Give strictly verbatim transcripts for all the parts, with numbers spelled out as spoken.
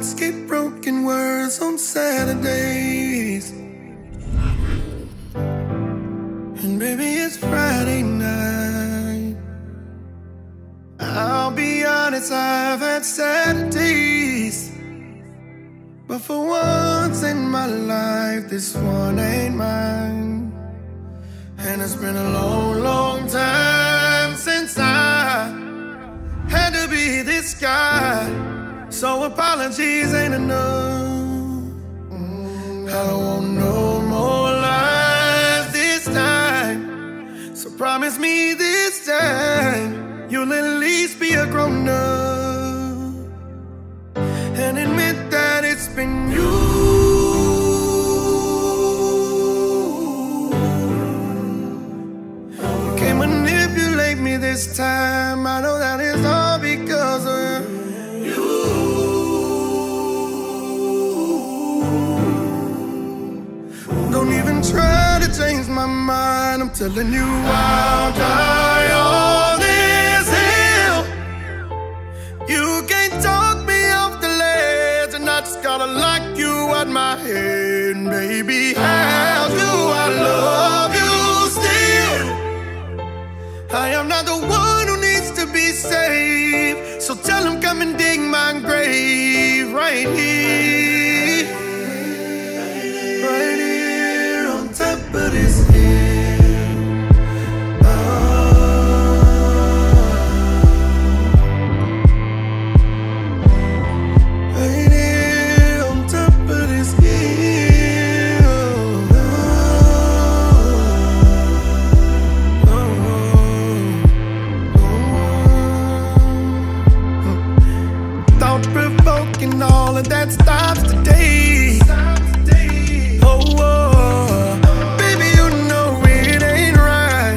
hearts get broken words on Saturdays. And baby, it's Friday night. I'll be honest, I've had Saturdays, but for once in my life, this one ain't mine. And it's been a long, long time since I had to be this guy. So apologies ain't enough. I don't want no more lies this time. So promise me this time you'll at least be a grown up and admit that it's been you. You can't manipulate me this time. I know that it's all because of you. Don't even try to change my mind. I'm telling you, I'll die on this hill. You can't talk me off the ledge, and I just gotta lock you out my head. Baby, how do I love you still? I am not the one who needs to be saved, so tell him come and dig my grave right here, right here on top of this hill. Oh, right here on top of this hill. Oh, oh, oh, oh. Thought-provoking, all of that stops today. Oh, oh, baby, you know it ain't right.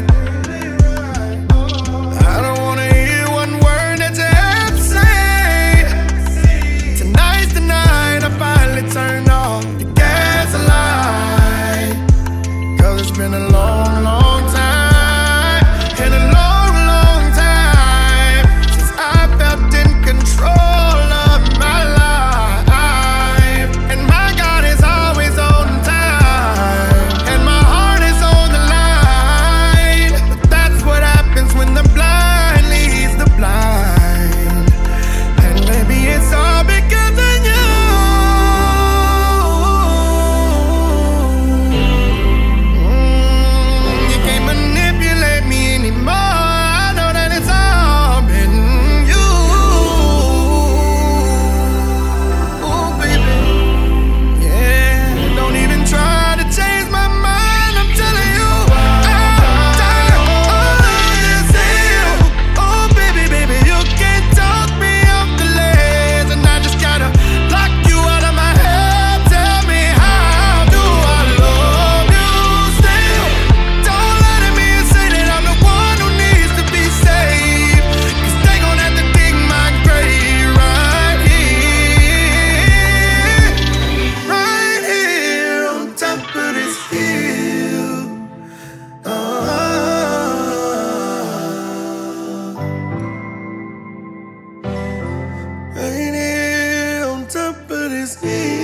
I don't wanna hear one word that you have to say. Tonight's the night I finally turn off the gaslight. 'Cause it's been a long, long time, and a long, long time since I felt in control of my life. And my God is always on time, and my heart is on the line. But that's what happens when the blind leads the blind. And maybe it's all because of you. Mm, you can't manipulate me anymore. I know that it's all been you. Oh, baby. Yeah, don't even try to change my mind. I'm telling you, I'm tired of this hill. Oh, baby, baby, you can't talk me off the ledge, and I just gotta lock you out of my head. Tell me, how do I love you still? Don't lie to me and say that I'm the one who needs to be saved, 'cause they gon' have to dig my grave right here, right here on top of this hill. Oh, right here on top of this hill.